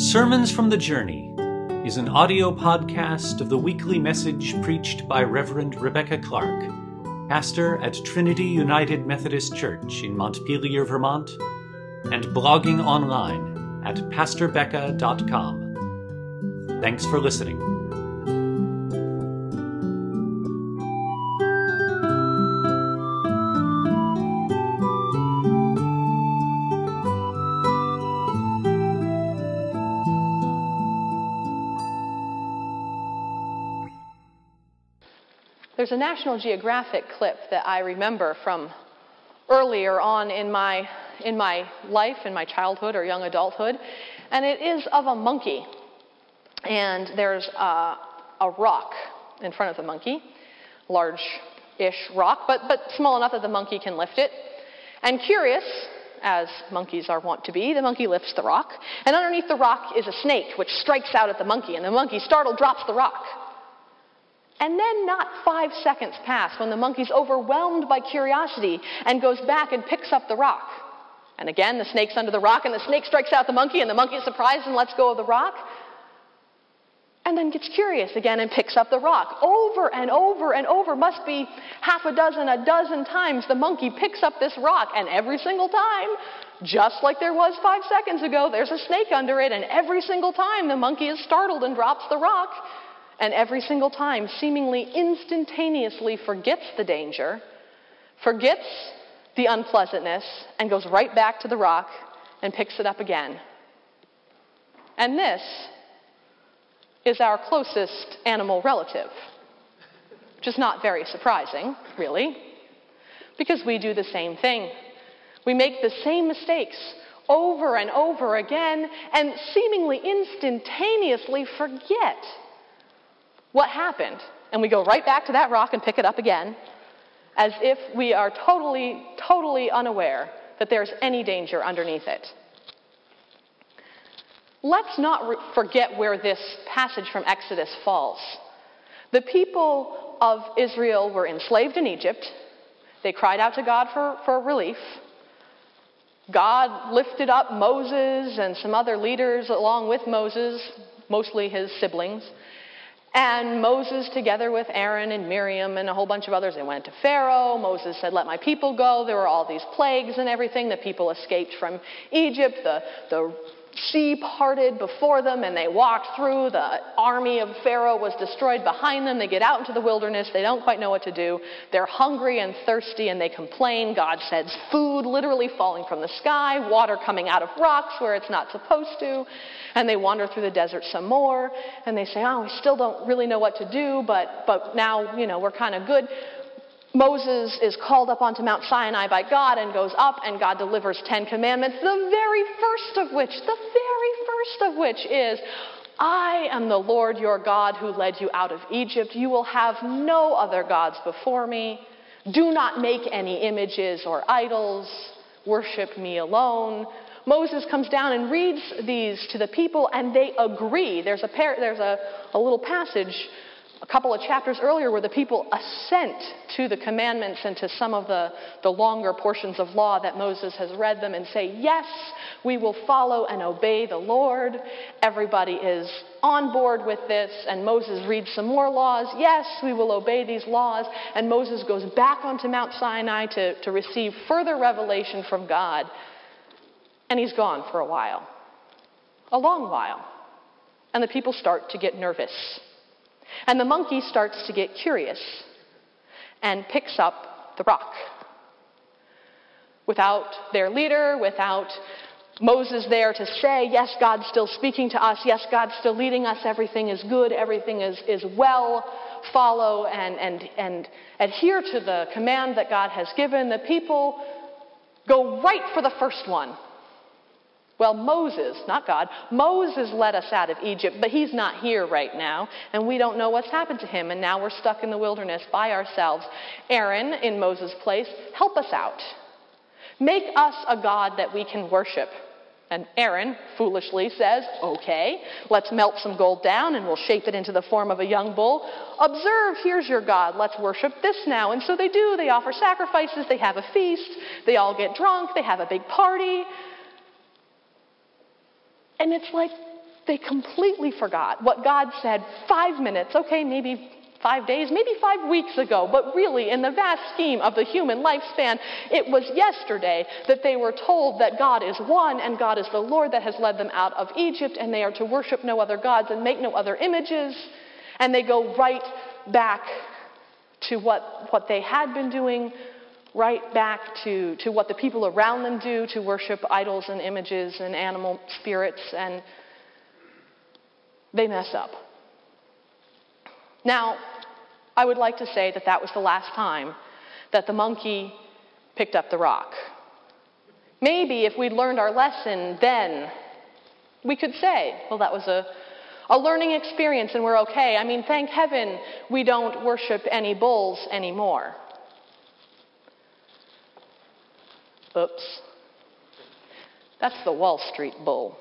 Sermons from the Journey is an audio podcast of the weekly message preached by Reverend Rebecca Clark, pastor at Trinity United Methodist Church in Montpelier, Vermont, and blogging online at pastorbecca.com. Thanks for listening. There's a National Geographic clip that I remember from earlier on in my life, in my childhood or young adulthood, and it is of a monkey. And there's a rock in front of the monkey, large-ish rock, but small enough that the monkey can lift it. And curious, as monkeys are wont to be, the monkey lifts the rock, and underneath the rock is a snake, which strikes out at the monkey, and the monkey, startled, drops the rock. And then not 5 seconds pass when the monkey's overwhelmed by curiosity and goes back and picks up the rock. And again, the snake's under the rock, and the snake strikes out the monkey, and the monkey is surprised and lets go of the rock. And then gets curious again and picks up the rock. Over and over and over, must be half a dozen times, the monkey picks up this rock, and every single time, just like there was 5 seconds ago, there's a snake under it, and every single time the monkey is startled and drops the rock. And every single time, seemingly instantaneously forgets the danger, forgets the unpleasantness, and goes right back to the rock and picks it up again. And this is our closest animal relative, which is not very surprising, really, because we do the same thing. We make the same mistakes over and over again and seemingly instantaneously forget what happened, and we go right back to that rock and pick it up again, as if we are totally unaware that there's any danger underneath it. Let's not forget where this passage from Exodus falls. The people of Israel were enslaved in Egypt. They cried out to God for relief. God lifted up Moses and some other leaders along with Moses, mostly his siblings. And Moses, together with Aaron and Miriam and a whole bunch of others, they went to Pharaoh. Moses said, "Let my people go." There were all these plagues and everything. The people escaped from Egypt. The sea parted before them, and they walked through. The army of Pharaoh was destroyed behind them. They get out into the wilderness. They don't quite know what to do. They're hungry and thirsty, and they complain. God sends food literally falling from the sky, water coming out of rocks where it's not supposed to. And they wander through the desert some more, and they say, "Oh, we still don't really know what to do, but now, we're kind of good." Moses is called up onto Mount Sinai by God and goes up, and God delivers 10 commandments, the very first of which is, "I am the Lord your God who led you out of Egypt. You will have no other gods before me. Do not make any images or idols. Worship me alone." Moses comes down and reads these to the people, and they agree. There's a little passage a couple of chapters earlier where the people assent to the commandments and to some of the longer portions of law that Moses has read them and say, "Yes, we will follow and obey the Lord." Everybody is on board with this, and Moses reads some more laws. "Yes, we will obey these laws." And Moses goes back onto Mount Sinai to receive further revelation from God. And he's gone for a while, a long while. And the people start to get nervous. And the monkey starts to get curious and picks up the rock. Without their leader, without Moses there to say, "Yes, God's still speaking to us. Yes, God's still leading us. Everything is good. Everything is well. Follow and adhere to the command that God has given." The people go right for the first one. Well, Moses, not God, Moses led us out of Egypt, but he's not here right now, and we don't know what's happened to him, and now we're stuck in the wilderness by ourselves. Aaron, in Moses' place, help us out. Make us a God that we can worship. And Aaron foolishly says, "Okay, let's melt some gold down, and we'll shape it into the form of a young bull. Observe, here's your God. Let's worship this now." And so they do. They offer sacrifices. They have a feast. They all get drunk. They have a big party. And it's like They completely forgot what God said 5 minutes, okay, maybe 5 days, maybe 5 weeks ago, but really in the vast scheme of the human lifespan, it was yesterday that they were told that God is one and God is the Lord that has led them out of Egypt, and they are to worship no other gods and make no other images, and they go right back to what they had been doing, right back to what the people around them do, to worship idols and images and animal spirits, and they mess up. Now, I would like to say that that was the last time that the monkey picked up the rock. Maybe if we'd learned our lesson then, we could say, well, that was a learning experience and we're okay. I mean, thank heaven we don't worship any bulls anymore. Oops. That's the Wall Street bull.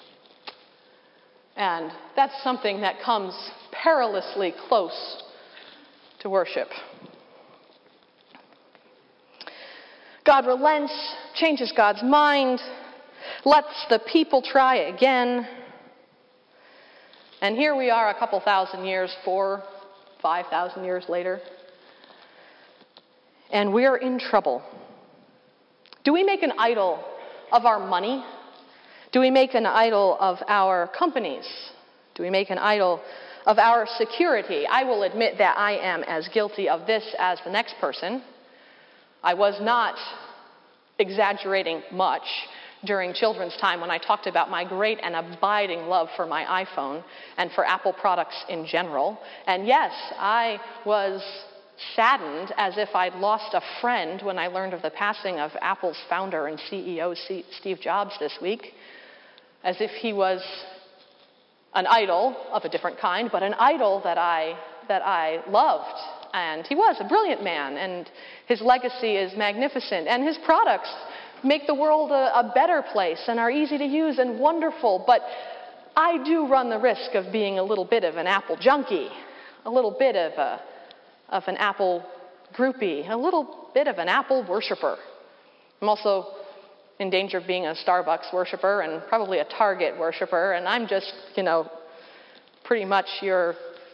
And that's something that comes perilously close to worship. God relents, changes God's mind, lets the people try again. And here we are a couple thousand years, 5,000 years later, and we're in trouble. Do we make an idol of our money? Do we make an idol of our companies? Do we make an idol of our security? I will admit that I am as guilty of this as the next person. I was not exaggerating much during children's time when I talked about my great and abiding love for my iPhone and for Apple products in general. And yes, I was saddened as if I'd lost a friend when I learned of the passing of Apple's founder and CEO, Steve Jobs, this week, as if he was an idol of a different kind, but an idol that I loved. And he was a brilliant man, and his legacy is magnificent, and his products make the world a better place and are easy to use and wonderful. But I do run the risk of being a little bit of an Apple junkie, a little bit of an Apple groupie, a little bit of an Apple worshiper. I'm also in danger of being a Starbucks worshiper and probably a Target worshiper, and I'm just, pretty much your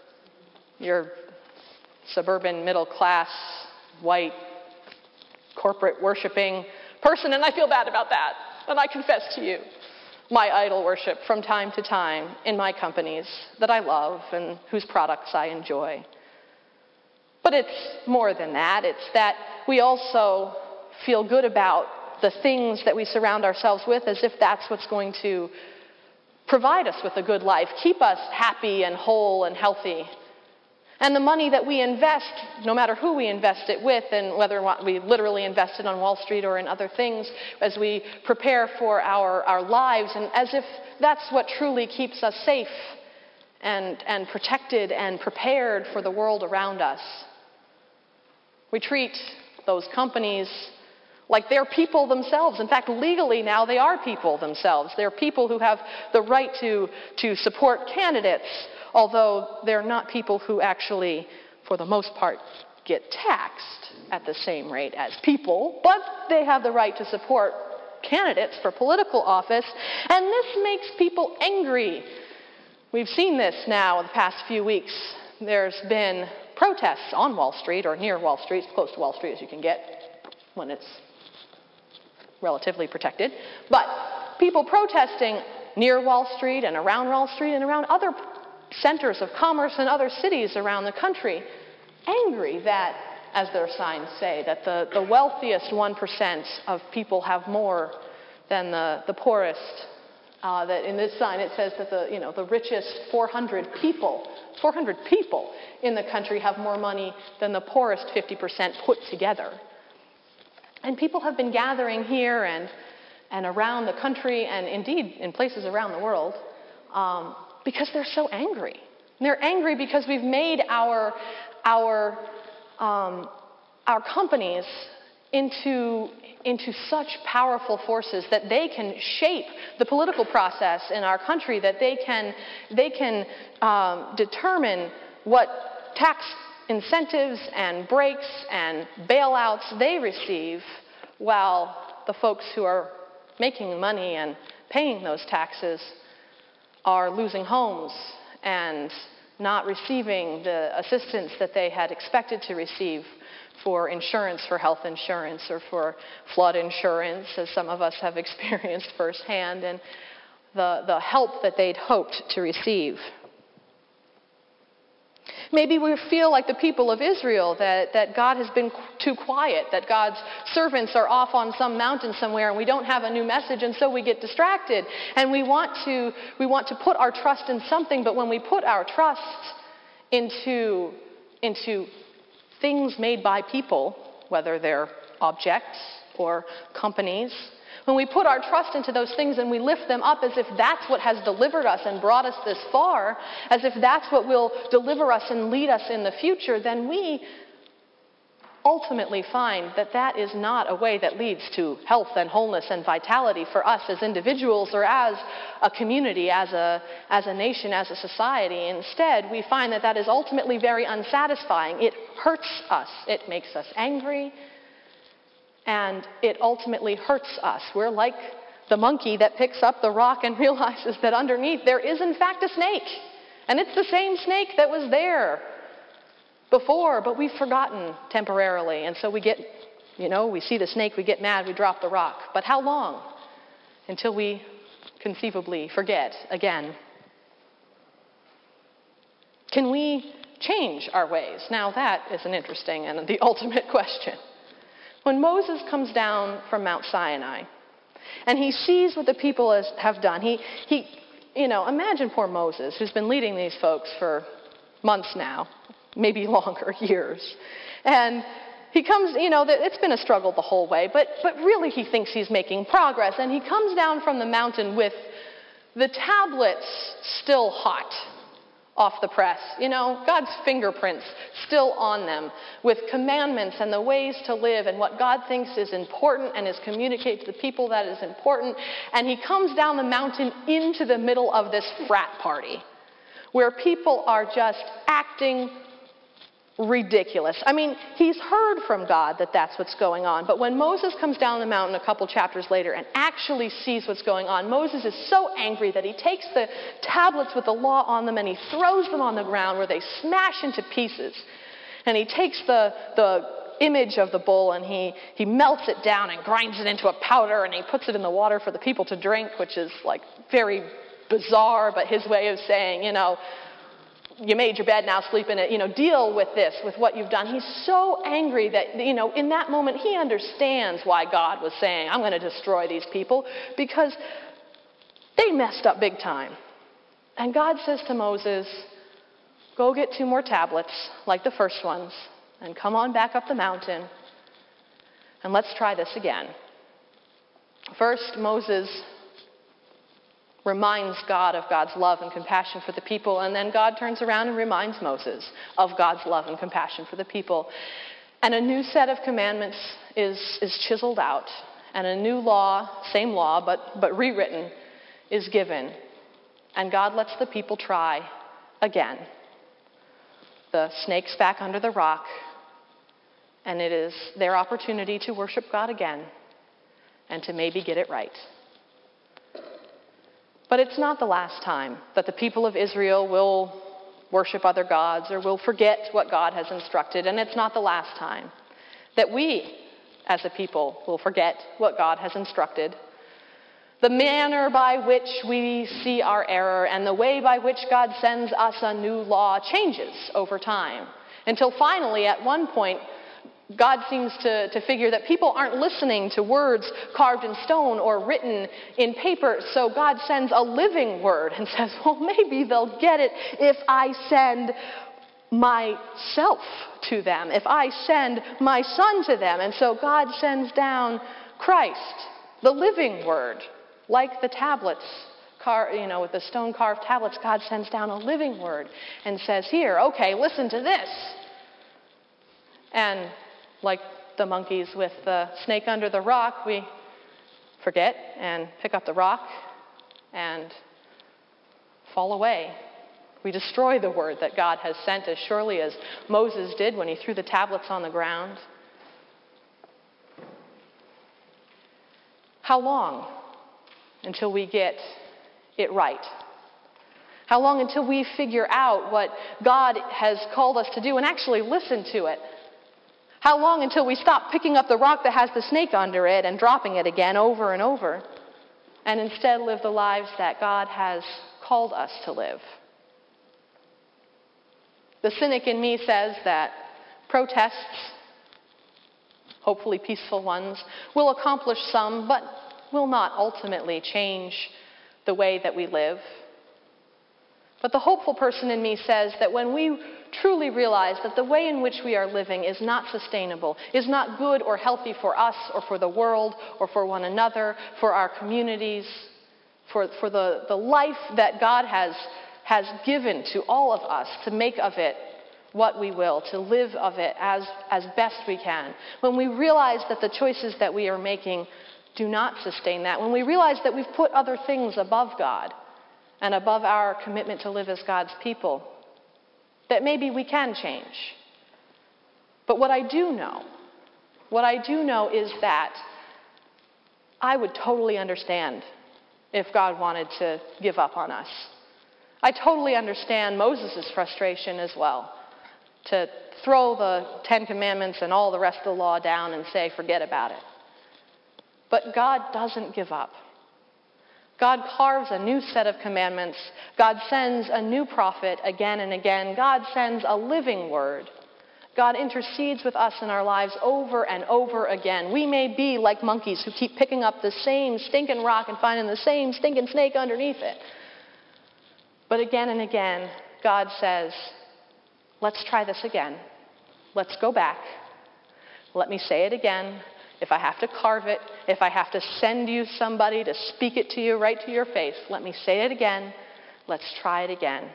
suburban middle class, white, corporate worshiping person, and I feel bad about that. And I confess to you my idol worship from time to time in my companies that I love and whose products I enjoy. But it's more than that. It's that we also feel good about the things that we surround ourselves with as if that's what's going to provide us with a good life, keep us happy and whole and healthy. And the money that we invest, no matter who we invest it with, and whether we literally invest it on Wall Street or in other things, as we prepare for our lives, and as if that's what truly keeps us safe and protected and prepared for the world around us. We treat those companies like they're people themselves. In fact, legally now they are people themselves. They're people who have the right to support candidates, although they're not people who actually, for the most part, get taxed at the same rate as people, but they have the right to support candidates for political office, and this makes people angry. We've seen this now in the past few weeks. There's been protests on Wall Street, or near Wall Street, as close to Wall Street as you can get when it's relatively protected, but people protesting near Wall Street and around Wall Street and around other centers of commerce in other cities around the country, angry that, as their signs say, that the wealthiest 1% of people have more than the poorest. That in this sign it says that the richest 400 people in the country have more money than the poorest 50% put together. And people have been gathering here and around the country, and indeed in places around the world, because they're so angry. They're angry because we've made our companies into such powerful forces that they can shape the political process in our country, that they can determine what tax incentives and breaks and bailouts they receive, while the folks who are making money and paying those taxes are losing homes and not receiving the assistance that they had expected to receive for insurance, for health insurance, or for flood insurance, as some of us have experienced firsthand, and the help that they'd hoped to receive. Maybe we feel like the people of Israel, that God has been too quiet, that God's servants are off on some mountain somewhere and we don't have a new message, and so we get distracted. And we want to put our trust in something, but when we put our trust into things made by people, whether they're objects or companies, when we put our trust into those things and we lift them up as if that's what has delivered us and brought us this far, as if that's what will deliver us and lead us in the future, then we ultimately find that that is not a way that leads to health and wholeness and vitality for us as individuals or as a community, as a nation, as a society. Instead, we find that that is ultimately very unsatisfying. It hurts us. It makes us angry. And it ultimately hurts us. We're like the monkey that picks up the rock and realizes that underneath there is in fact a snake. And it's the same snake that was there before, but we've forgotten temporarily. And so we get, we see the snake, we get mad, we drop the rock. But how long until we conceivably forget again? Can we change our ways? Now that is an interesting and the ultimate question. When Moses comes down from Mount Sinai and he sees what the people have done, he imagine poor Moses, who's been leading these folks for months now, maybe longer, years. And he comes, it's been a struggle the whole way, but really he thinks he's making progress. And he comes down from the mountain with the tablets still hot off the press, God's fingerprints still on them, with commandments and the ways to live and what God thinks is important and is communicated to the people that is important. And he comes down the mountain into the middle of this frat party where people are just acting ridiculous. I mean, he's heard from God that that's what's going on. But when Moses comes down the mountain a couple chapters later and actually sees what's going on, Moses is so angry that he takes the tablets with the law on them and he throws them on the ground where they smash into pieces. And he takes the image of the bull and he melts it down and grinds it into a powder and he puts it in the water for the people to drink, which is like very bizarre, but his way of saying, you made your bed, now sleep in it, deal with this, with what you've done. He's so angry that, in that moment he understands why God was saying, I'm going to destroy these people, because they messed up big time. And God says to Moses, go get 2 more tablets like the first ones and come on back up the mountain and let's try this again. First, Moses reminds God of God's love and compassion for the people, and then God turns around and reminds Moses of God's love and compassion for the people. And a new set of commandments is chiseled out, and a new law, same law, but rewritten, is given. And God lets the people try again. The snake's back under the rock, and it is their opportunity to worship God again and to maybe get it right. But it's not the last time that the people of Israel will worship other gods or will forget what God has instructed. And it's not the last time that we, as a people, will forget what God has instructed. The manner by which we see our error and the way by which God sends us a new law changes over time. Until finally, at one point, God seems to figure that people aren't listening to words carved in stone or written in paper, so God sends a living word and says, well, maybe they'll get it if I send myself to them, if I send my son to them. And so God sends down Christ, the living word, like the tablets, with the stone-carved tablets. God sends down a living word and says, here, okay, listen to this. And like the monkeys with the snake under the rock, we forget and pick up the rock and fall away. We destroy the word that God has sent, as surely as Moses did when he threw the tablets on the ground. How long until we get it right? How long until we figure out what God has called us to do and actually listen to it? How long until we stop picking up the rock that has the snake under it and dropping it again over and over, and instead live the lives that God has called us to live? The cynic in me says that protests, hopefully peaceful ones, will accomplish some, but will not ultimately change the way that we live. But the hopeful person in me says that when we truly realize that the way in which we are living is not sustainable, is not good or healthy for us or for the world or for one another, for our communities, for the life that God has given to all of us, to make of it what we will, to live of it as best we can. When we realize that the choices that we are making do not sustain that, when we realize that we've put other things above God and above our commitment to live as God's people, that maybe we can change. But what I do know is that I would totally understand if God wanted to give up on us. I totally understand Moses' frustration as well, to throw the Ten Commandments and all the rest of the law down and say, forget about it. But God doesn't give up. God carves a new set of commandments. God sends a new prophet again and again. God sends a living word. God intercedes with us in our lives over and over again. We may be like monkeys who keep picking up the same stinking rock and finding the same stinking snake underneath it. But again and again, God says, let's try this again. Let's go back. Let me say it again. If I have to carve it, if I have to send you somebody to speak it to you right to your face, let me say it again. Let's try it again.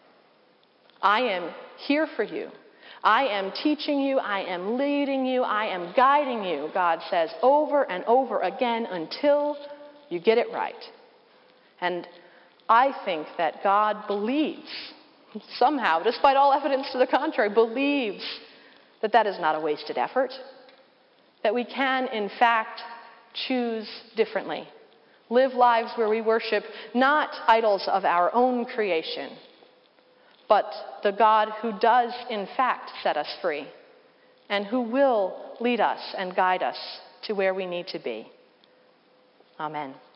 I am here for you. I am teaching you. I am leading you. I am guiding you, God says, over and over again until you get it right. And I think that God believes, somehow, despite all evidence to the contrary, believes that that is not a wasted effort, that we can, in fact, choose differently, live lives where we worship not idols of our own creation, but the God who does, in fact, set us free and who will lead us and guide us to where we need to be. Amen.